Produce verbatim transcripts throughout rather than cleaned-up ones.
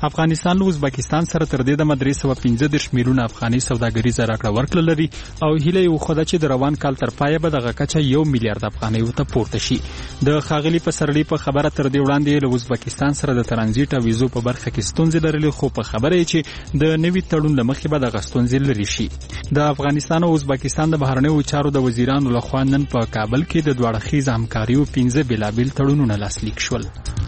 افغانستان له ازبکستان سره تر دې دمه درې سوه پنځه دېرش میلیونه افغاني سوداګریزه راکړه ورکړه لري او هیله یې وښوده چې د روان کال تر پایه به دغه کچه یو میلیارډ افغانیو ته پورته شي. د ښاغلي پسرلي په خبره تر دې وړاندې له ازبکستان سره د ترانزیت او ویزو په برخه کې ستونزې لرلې، خو په خبره یې چې د نوي تړون له مخې به دغه ستونزې لرې شي. د افغانستان او ازبکستان د بهرنیو چارو د وزیرانو لخوا نن په کابل کې د دوه اړخیزه همکاریو پنځه بېلابېل تړونونه لاسلیک شول.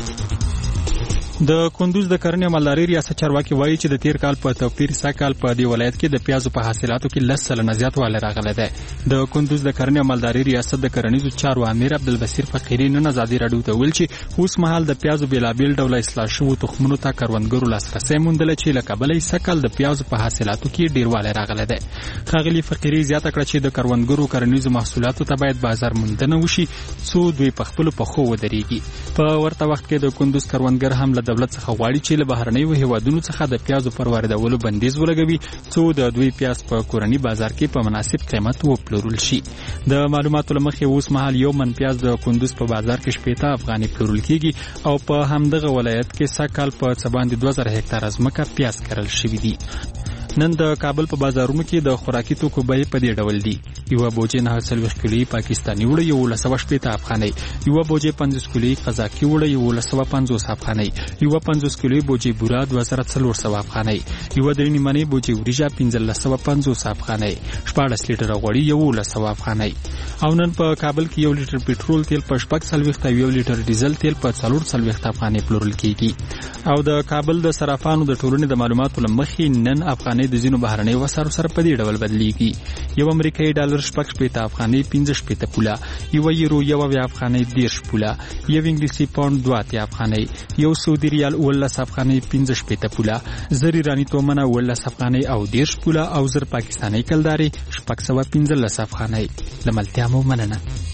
د کندوز د کرنې او مالدارۍ ریاست چارواکي وایي چې د تیر کال په توپیر سږ په دې ولایت کې د پیازو په حاصلاتو کې لس سلنه زیاتوالی راغلی دی. د کندوز د کرنې او مالدارۍ ریاست د کرنیزو چارو امیر عبدالبصیر فقیري نن ازادي راډیو ته ویل چې اوس مهال د پیازو بېلابېل ډوله اصلاح شوو تخمونو ته کروندګرو لاسرسی موندلی چې له کبله یې سږ کال د پیازو په حاصلاتو کې ډېروالی راغلی دی. ښاغلي فقیري زیاته کړه چې د کروندګرو کرنیزو محصولاتو ته باید بازار موندنه وشي څو دوی په خپلو پښو ودرېږي. په ورته وخت کې د کندوز کروندګر هم له دولت څخه غواړي چې له بهرنیو هیوادونو څخه د پیازو پر واردولو بندیز ولګوي څو د دوی پیاز په کورني بازار کې په مناسب قیمت وپلورل شي. د معلوماتو له مخې اوس مهال یو من پیاز د کندوز په بازار کې شپېته افغانۍ پلورل کیږي او په همدغه ولایت کې سږ کال په څه باندې دوه زره هکتاره ځمکه پیاز کرل شوي دي. نن د کابل په بازارونو کې د خوراکي توکو بیې په دې ډول دي: یوه بوجۍ نهه څلوېښت کیلویي پاکستاني وړه یولس سوه شپېته افغانۍ، یوه بوجۍ پنځوس کیلویي قزاقي وړه یولس سوه پنځوس افغانۍ، یوه پنځوس کیلویي بوجۍ بوره دوه زره څلور سوه افغانۍ، یوه درې نیمنۍ بوجۍ وریجه پنځلس سوه پنځوس افغانۍ، شپاړس لیټره غوړي یولس سوه افغانۍ. او نن په کابل کې یو لیټر پټرول تیل په شپږ څلوېښت او یو لیټر ډیزل تیل په څلور څلوېښت افغانۍ پلورل کیږي. او د کابل د صرافانو د ټولنې د معلوماتو له مخې نن افغانۍ د ځینو بهرنیو وسارو سره په دې ډول بدلیږي: یو امریکایي ډالر شپږ شپېته افغانۍ پنځه شپېته پوله، یو یورو یو اویا افغانۍ دېرش پوله، یو انګلیسي پاونډ دوه اتیا افغانۍ، یو سعودي ریال اوولس افغانۍ پنځه شپېته پوله، زر ایراني تومنه اوولس افغانۍ او دېرش پوله او زر پاکستاني کلدارې شپږ سوه پنځلس افغانۍ. له ملتیا مو مننه.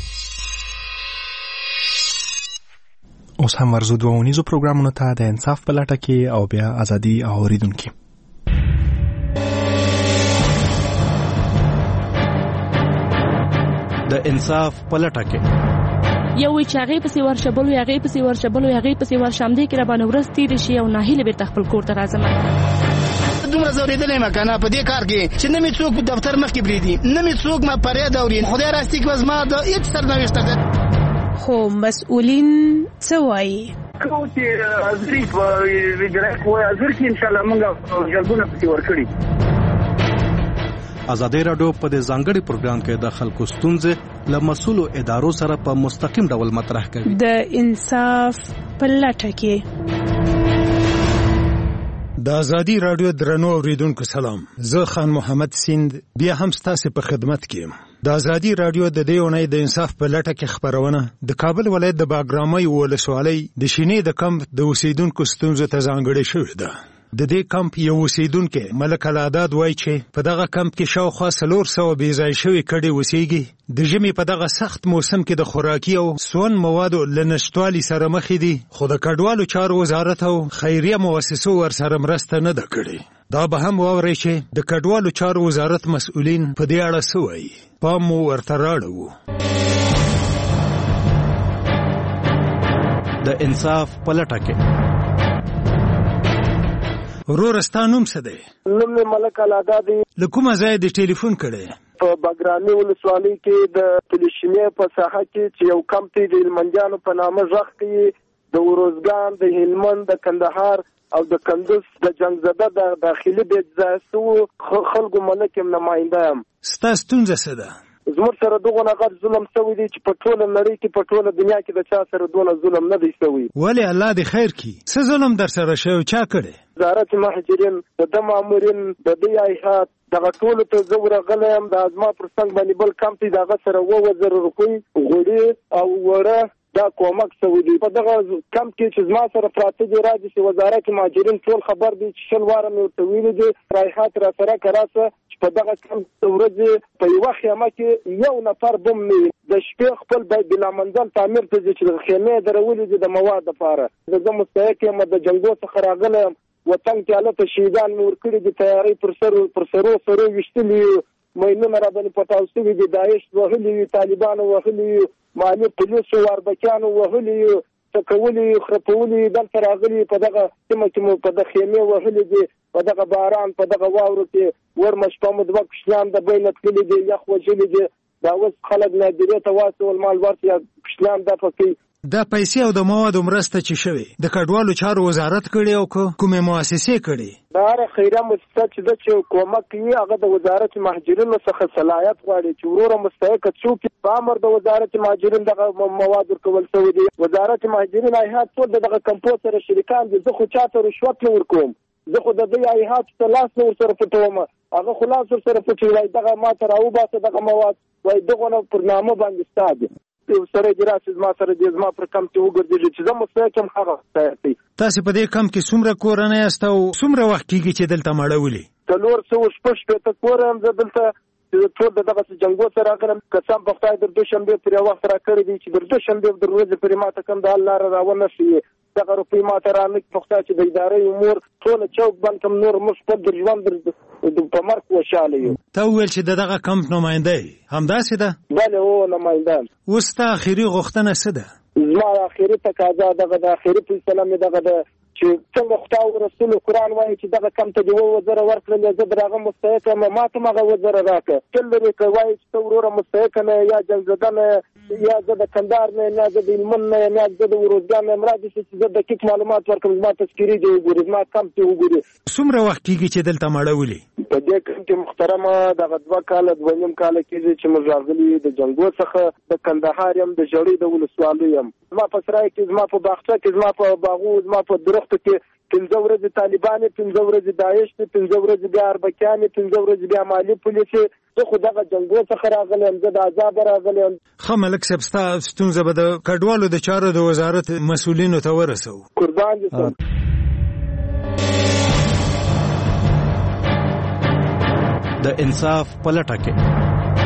اوس هم ورزو دوه اونیزو پروګرامونو ته د انصاف په لټه کې او بیا ازادي اوریدونکي. د انصاف په لټه کې یو وی چې هغې پسې ورشه بل وی هغې پسې ورشه بل وی هغې پسې ورشه همدې کې راباندې ورځ تېرې شي او ناهیله بېرته خپل کور ته راځم. دومره ځورېدلی یم که نه په دې کار کې چې نه مې څوک دفتر مخکې پرېږدي، نه مې څوک ما فریاد اوري. خدای راستي کې به زما د هېڅ سرنوشته ده. خو مسؤلین څه وایي؟ کوم چې حاضري په وزارت کې وایي حاضر کړي انشاءالله موږ جلبونه پسې ورکړي. ازادي راډیو په دې ځانګړي پروګرام کې د خلکو ستونزې له مسؤلو ادارو سره په مستقیم ډول مطرح کوي. د انصاف په لټه کې. د ازادي راډیو درنو اوریدونکو سلام، زه خان محمد سیند بیا هم ستاسو په خدمت کې یم. د ازادي راډیو د دې اونۍ د انصاف په لټه کې خبرونه د کابل ولایت د باګرامۍ ولسوالۍ د شینې د کمپ د اوسیدونکو ستونزو ته ځانګړې شوې ده. د دې کمپ یو اوسیدونکو ملک العداد وایي چې په دغه کمپ کې شاوخوا څلور سوه بې ځای شوي کډې اوسېږي. د ژمي په دغه سخت موسم کې د خوراکي او سون موادو له نشتوالي سره مخې دي، خو د کډوالو چارو وزارت او خیریه مؤسسو ورسره مرسته نه ده کړې. دا به هم واورئ چې د کډوالو چارو وزارت مسؤلین په دې اړه څه وایي. پام مو ورته راړو. د انصاف په لټه کې. ورور ستا نوم څه دی؟ نوم مې ملک العداد دی. له کومه ځایه دې ټلیفون کړی؟ په باګرامۍ ولسوالۍ کې د پلشینې په ساحه کې چې یو کمپ دی د هلمندیانو په نامه غږ کوي، د وروزګان، د هلمند، د کندهار او د کندوز د جنګزده د داخلي بې ځایه شوو خلکو ملک یم، نماینده یم. ستا ستونزه څه ده؟ زموږ سره دغونه غټ ظلم شوی دی چې په ټوله نړۍ کې په ټوله دنیا کې د چا سره دونه ظلم نه دی شوی. ولې الله دې خیر کړي؟ څه ظلم در سره شوی؟ چا کړی؟ وزارت مهاجرین، د ده مامورین، د دې ایحات دغه ټولو ته زه ورغلی یم. د ازما پر څنګ باندې بل کمپ دی، د هغه سره اووه زره روپۍ غوړي او وړه دا کومک شوی دی. په دغه کمپ کې چې زما سره پراته دي راځي چې وزارت مهاجرین ټول خبر دی چې شل واره مې ورته ویلي دي رایحات را سره کراسه چې په دغه کمپ د ورځې په یوه خیمه کې یو نفر بم نه وي. د شپې خپل بلا منزل تعمیر ته ځي چې خیمې درولې دي د مواد لپاره. زه مستحق یم، د جنګو څخه راغلی یم، وطن کې هلته شهیدان مې ورکړي دي، تیارۍ پر سرو پر سرو سرو ویشتلي یو، مینونه را باندې پټاو شوي دي، داعش وهلي یو، طالبانو وهلي یو، مالي پولیسو واربکیانو وهلي یو، سکولي خرپولي دلته راغلي په دغه سیمه کې مو په دغه خیمې وهلې دي په دغه باران په دغه واورو کې ورمه شپه مو دوه کشنان د بینه تللي دي یخ وژلي دي دا اوس خلک نادرې ته واستول مال ورته کشنان دا پکې دا پیسې او د موادو مرسته چې شوي د کډوالو چارو وزارت کړي او کومې مؤسسې کړي دا هر خیره مؤسسه چې د چې کومک کوي هغه د وزارت مهاجرینو څخه صلاحیت غواړي چې وروره مستحق څوک په امر د وزارت مهاجرین دغه مواد ورکول شوی دی وزارت مهاجرین هیئات ټول دغه کمپو سره شریکان دي زه خو چاته رشوت نه ورکوم زه خو د دې هیئات ته لاس نه ورسره پټوم هغه خلاص ورسره پټوي وای دغه ما ته راوباسه دغه مواد وای دغه نه پر نامه باندې ستاد سره جراس ما سره د زما پر کم ته وګرځي چې زما مستحکم هغه ستایي تاسو په دې کم کې څومره کورنۍ استو څومره وخت کېږي چې دلته مړولې څلور سوه شپږ ته کورم زه دلته ټول دغه جنگو سره راغلم قسم په خدای در دوشنبه پر وخت را کړی دي چې در دوشنبه در ورځې پر ما ته کوم د الله راونه شي دغه روپی ما ته رانه پخته چې د ادارې امور ټول چوک بند کوم نور مشکل در ژوند د په مرګ وشاله یو ته ویل چې دغه کمپ نماینده همداسې ده بله او نماینده اوس تا اخري غوښتنه څه ده زما اخري تقاضا دغه د اخري فیصله مې دغه د چې څنګه خدای او رسول قرآن وایي چې دغه کم ته دی وزره ورکړل زه درغه مستحق ما ما ته مغه وزره راکړه تل لري کوي چې وروره مستحق نه یا جنزده نه یا زه د کندهار نه نه زه د هلمند نه یا زه د وروزګان نه مراد شي چې زه د دقیق معلومات ورکړم زما تذکیري دی وګورئ زما کم ته وګورئ څومره وخت کېږي چې دلته مړولې په دې کې محترمه دغه دوه کاله دوه نیم کاله کېږي چې موږ راغلي د جنګو څخه د کندهار یم د ژړۍ د ولسوالۍ یم زما په سرای کې زما په باغچه کې زما په باغو زما په درختو کې پنځه ورځې طالبان پنځه ورځې داعش پنځه ورځې بیا اربکیان پنځه ورځې بیا مالي پولیس زه خو دغه جنګو څخه راغلی یم زه د عذاب راغلی یم ښه ملک صاحب ستا ستونزه به د کډوالو د چارو د وزارت مسؤلینو ته ورسوو قربان دي سم د انصاف پلټه کې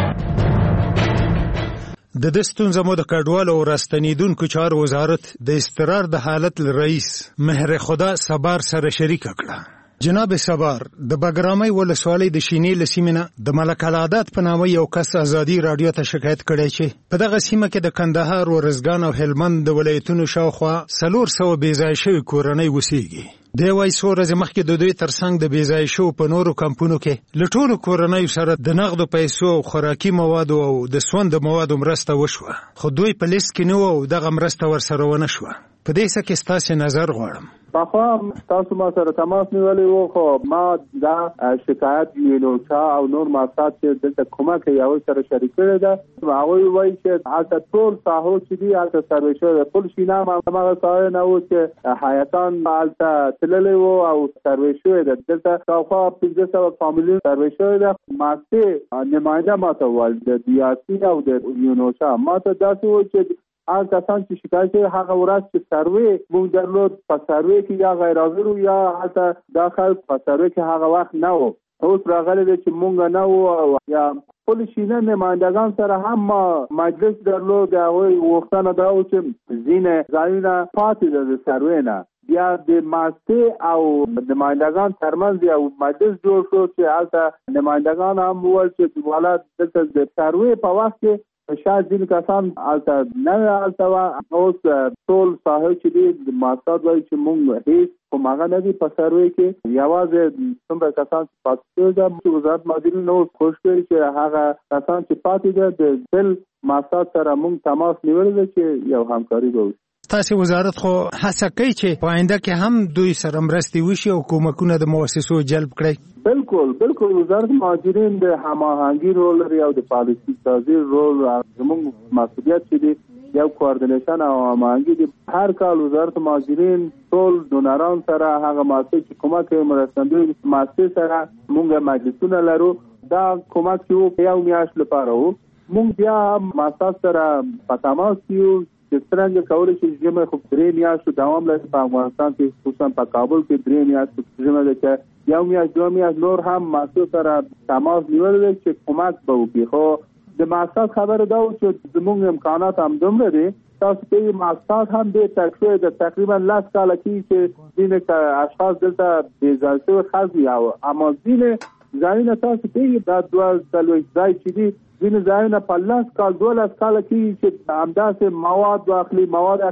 د دستون زمو د کډوالو او راستنیدونکو چارو وزارت د استقرار د حالت رئیس مهر خدا صبر سره شریک کړه جناب صبر د بګرامي ولسوالۍ د شینې لسیمنه د ملک العادت په نامه یو کس ازادي رادیو ته شکایت کړی چې په دغه سیمه کې د کندهار ورزګان او هلمند د ولایتونو شاوخوا څلور سوه بېځایه شوي کورنۍ اوسېږي دی وایي څو ورځې مخکې د دوی ترڅنګ د بېځایه شوو په نورو کمپونو کې له ټولو کورنیو سره د نغدو پیسو او خوراکي موادو او د سون د موادو مرسته وشوه خو دوی په لیست کې نه وو او دغه مرسته ورسره ونه شوه په دې څه کې ستاسې نظر غواړم پخوا تاسو ما سره تماس نیولی وو خو ما دا شکایت یونوچا او نور مؤسسات چې دلته کومک کوي هغوی سره شریک کړې ده هغوی وایي چې هلته ټول ساحو چې دي هلته سروې شوی ده ټول شینه هم هماغه ساحې نه وو چې حیاتان هلته تللی وو او سروې شوی ده دلته شاوخوا پنځه سوه فامیلونه سروې شوی ده ماسې نماینده ما ته وویل د دیاسي او د یونوچا ما ته داسې وایي چې هغه کسان چې شکایت کوي هغه ورځ چې سروې موږ درلود په سروې کې یا غیر حاضر وو یا هلته دا خلک په سروې کې هغه وخت نه وو اوس راغلی دی چې موږ نه وو یا خپل شینه نمایندګان سره هم مجلس درلود د هغوی غوښتنه دا وه چې ځینې ځایونه پاتې ده د سروې نه بیا د ماستې او نمایندګان ترمنځ یو مجلس جوړ شو چې هلته نمایندګان هم وویل چې والا دلته د سروې په وخت کې شاید ځینې کسان هلته نه هلته وه اوس ټول ساحې چې دي د مؤسسات وایي چې موږ هېڅ کوم هغه نه دي په سروې کې یوازې څومره کسان چې پاتې شوي ده چې وزارت مهاجرینو اوس کوښښ کوي چې هغه کسان چې پاتې ده د بل مؤسسات سره موږ تماس نیولی ده چې یو همکاري به وشي تاسې وزارت خو هڅه کوي چې په آینده کې هم دوی سره مرستې وشي او کومکونه د مؤسسو جلب کړي بالکل بالکل وزارت مهاجرین د هماهنګي رول لري او د پالیسي سازي رول زموږ مسؤلیت چې دی یو کوارډینیشن او هماهنګي دي هر کال وزارت مهاجرین ټول ډونران سره هغه مؤسسې چې کومک کوي مرستندوی مؤسسې سره موږ مجلسونه لرو دا کومک چې یو میاشت لپاره وو موږ بیا مؤسسات سره په تماس یو چې څرنګه کولی شي ژمه خو درې میاشتو دوام لري په افغانستان کې خصوصا په کابل کې درې میاشتو ژمه ده چې یو میاشت دوه میاشت نور هم مؤسسو سره تماس نیولی دی چې کومک به وکړي خو د مؤسسات خبره دا وه چې زموږ امکانات هم دومره دي تاسو کوي مؤسسات هم ډېر تک شوی د تقریبا لس کاله کېږي چې ځینې اشخاص دلته بېځایه شوي خلک وي اما ځینې ځایونه تاسو کوي دا دوه څلوېښت ځای چې دي ځینې ځایونه په لس کال دولس کاله کېږي چې همداسې مواد واخلي مواد اخلي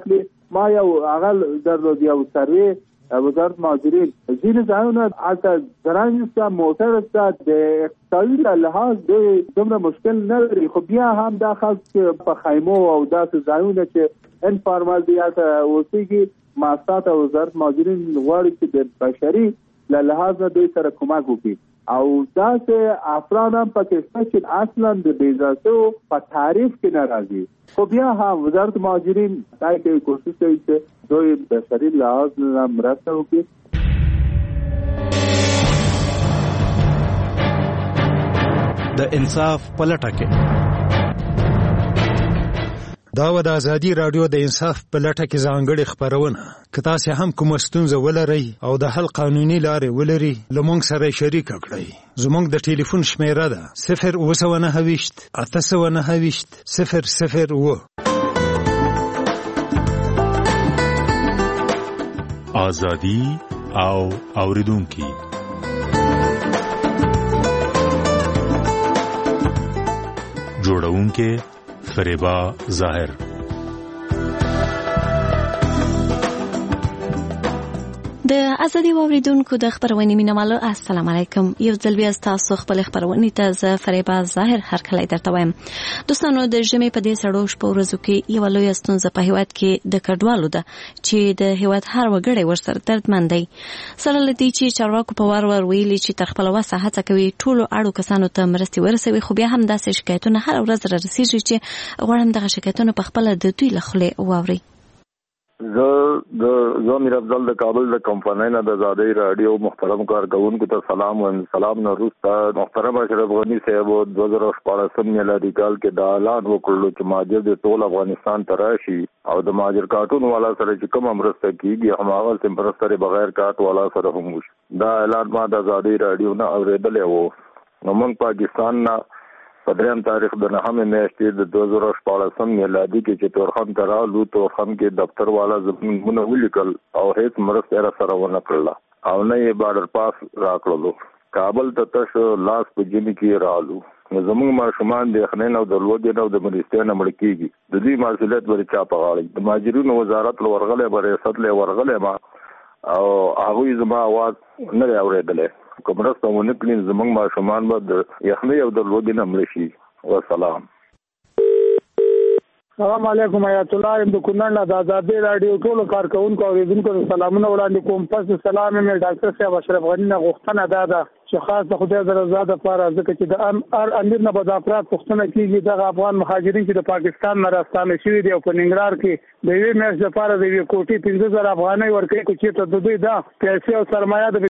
ما یو هغه درلود یو سروې وزارت مهاجرین ځینې ځایونه هلته زرنج شته موټر شته د اقتصادي لحاظ دومره مشکل نه لري خو بیا هم دا خلک په خیمو او داسې ځایونه چې انفارمل دي هلته اوسېږي مؤسسات او وزارت مهاجرین غواړي چې د بشري له لحاظ نه دوی سره کومک وکړي او داسې افراد هم پکې شته چې اصلا د بېځایه په تعریف کې نه راځي خو بیا هم وزارت مهاجرین دا کوي کوشش کوي چې دوی بشري لحاظ نه مرسته وکړي. د انصاف په لټه کې دا و د ازادي رادیو د انصاف په لټه کې ځانګړې خپرونه که تاسو هم کوم ستونزه ولرئ او د حل قانوني لارې ولرئ له موږ سره شریک کړئ. زموږ د ټلیفون شمیره ده صفر اوه سوه نهه ویشت اته سوه نهه ویشت صفر صفر اوه. ازادي او اوریدونکي جوړونکي فریبا ظاهر. د ازادي اوریدونکو د خبرونې مینوالو السلام علیکم. یو ځل بیا تاسو خپل خبرونې ته زه فریبا ظاهر هرکلی درته وایم. دوستانو د ژمي په دې سړو شپو ورځو کې یو لوی ستونزه په هیواد کې د کډوالو ده چې د هیواد هر وګړی ورسره دردمن دی. سره له دې چې چارواکو په وار وار ویلي چې تر خپل وسه هڅه کوي ټولو اړو کسانو ته مرستې ورسوي خو بیا هم داسې شکایتونه هر ورځ را رسیږي چې غواړم دغه شکایتونه په خپله د دوی له خولې واورئ. زه د زه میر افضل د کابل د کمپنۍ نه د ازادي رادیو محترم کارکونکو ته سلام وایم. سلام نه وروسته محترم اشرف غني صاحب دوه زره شپاړسم میلادي کال کې دا اعلان وکړلو چې مهاجر د ټول افغانستان ته راشي او د مهاجر کارتون والا سره چې کوم مرسته کیږي هماغه مرسته بغیر کارت والا سره هم وشي. دا اعلان ما د ازادي رادیو نه اوریدلی و. نو موږ پاکستان نه په دریم تاریخ د نهمې میاشتې د دوه زره شپاړسم میلادي کې چې تورخم ته رالو تورخم کې دفتر والا زموږ ولیکل او هیڅ مرسته را سره ونه کړله او نه یې بارډر پاس راکړلو. کابل ته تش لاس په جنې کې رالو. نو زموږ ماشومان د یخنۍ نه او د لوږې نه او د مرستې نه مړه کېږي. د دوی مسؤلیت ورې چا په غاړه د مهاجرینو وزارت له ورغلی به ریاست له ورغلی ما او هغوی زما اواز نه دی اورېدلی. که مرسته ونه کړي زموږ ماشومان به د یخنۍ او د لوږې نه مړه شي. وسلام. السلام علیکم حیات الله یم د کونړ نه د ازادي رادیو ټولو کارکونکو او اوریدونکو ته سلامونه وړاندې کوم. پس د سلام مې ډاکټر صاحب اشرف غني نه غوښتنه دا ده چې خاص د خدای د رضا دپاره ځکه چې د هر امیر نه به د افراد پوښتنه کېږي دغه افغان مهاجرین چې د پاکستان نه راستانه شوي دي او په ننګرهار کې د یوې میاشتې لپاره د یوې کوټې پنځه زره افغانۍ ورکوي خو چېرته د دوی دا پیسې او سرمایه د